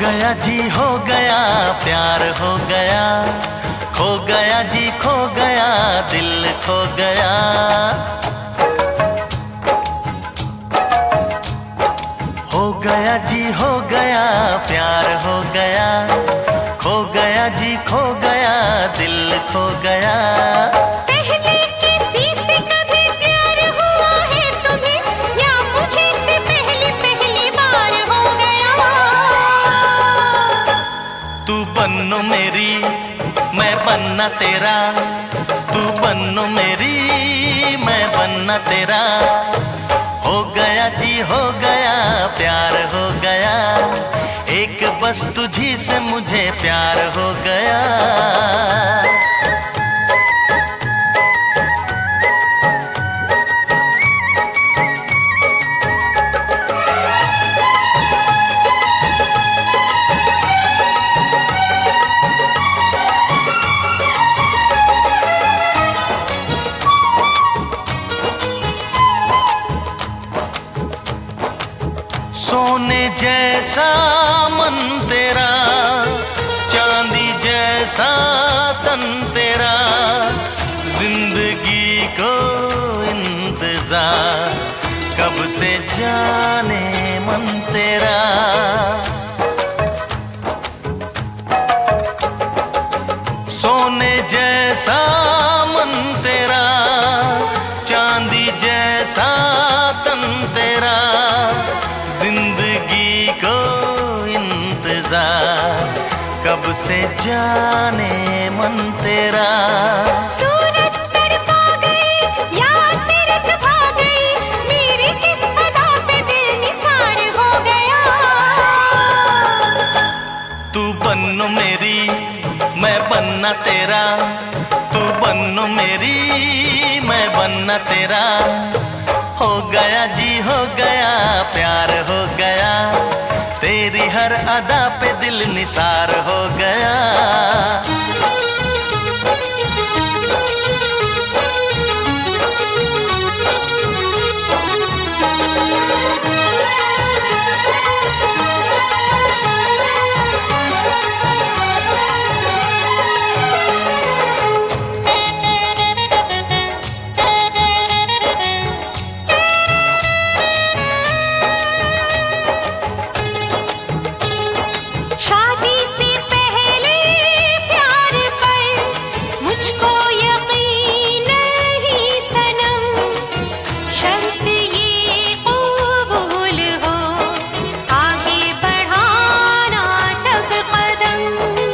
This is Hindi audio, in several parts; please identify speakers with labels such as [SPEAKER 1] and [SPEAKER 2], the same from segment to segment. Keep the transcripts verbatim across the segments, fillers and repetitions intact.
[SPEAKER 1] गया जी हो गया, प्यार हो गया, खो गया जी खो गया, दिल खो गया। हो गया जी हो गया, प्यार हो गया, खो गया जी खो गया, दिल खो गया।
[SPEAKER 2] पहले किसी से कभी प्यार हुआ है तुम्हें, या मुझे से पहली पहली बार हो गया?
[SPEAKER 1] तू बन्नो मेरी, मैं बनना तेरा, तू बन्नो मेरी, मैं बनना तेरा। हो गया जी हो गया, प्यार हो गया, एक बस तुझी से मुझे प्यार हो गया। सोने जैसा मन तेरा, चांदी जैसा तन तेरा, जिंदगी को इंतजार कब से जाने मन तेरा। सोने जैसा मन तेरा, चांदी जैसा तन तेरा, जिंदगी को इंतजार कब से जाने मन तेरा।
[SPEAKER 2] सूरत तड़पा गई या सिरत भा गई, मेरी किस अदा पे दिल निसार हो गया?
[SPEAKER 1] तू बन्नो मेरी, मैं बनना तेरा, तू बन्नो मेरी, मैं बनना तेरा। हो गया जी हो गया, प्यार हो गया, तेरी हर अदा पे दिल निसार हो गया।
[SPEAKER 2] शादी से पहले प्यार पर मुझको यकीन नहीं सनम, शर्त ये कबूल हो आगे बढ़ाना तब कदम।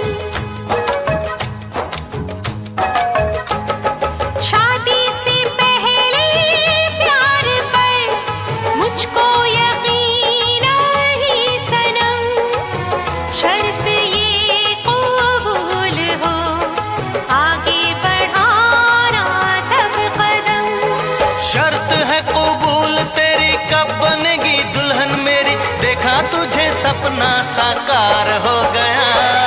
[SPEAKER 2] शादी से पहले प्यार पर मुझको यकीन नहीं सनम, शर्त ये कबूल हो आगे बढ़ाना तब कदम।
[SPEAKER 1] शर्त है कबूल तेरी, कब बनेगी दुल्हन मेरी, देखा तुझे सपना साकार हो गया।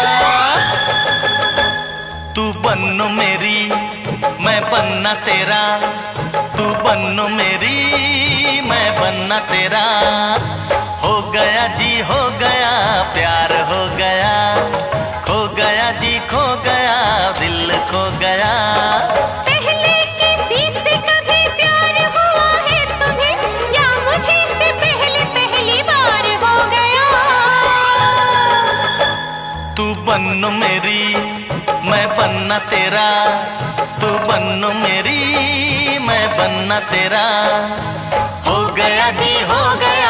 [SPEAKER 1] तू बन्नो मेरी, मैं बनना तेरा, तू बन्नो मेरी, मैं बनना तेरा। हो गया जी हो गया, प्यार हो गया, खो गया जी खो गया, दिल खो गया।
[SPEAKER 2] पहले किसी से कभी प्यार हुआ है तुम्हें, या मुझे से पहली पहली बार हो गया?
[SPEAKER 1] तू बन्नो मेरी, मैं बनना तेरा, तू बन्नो मेरी, मैं बनना तेरा। हो गया जी हो गया,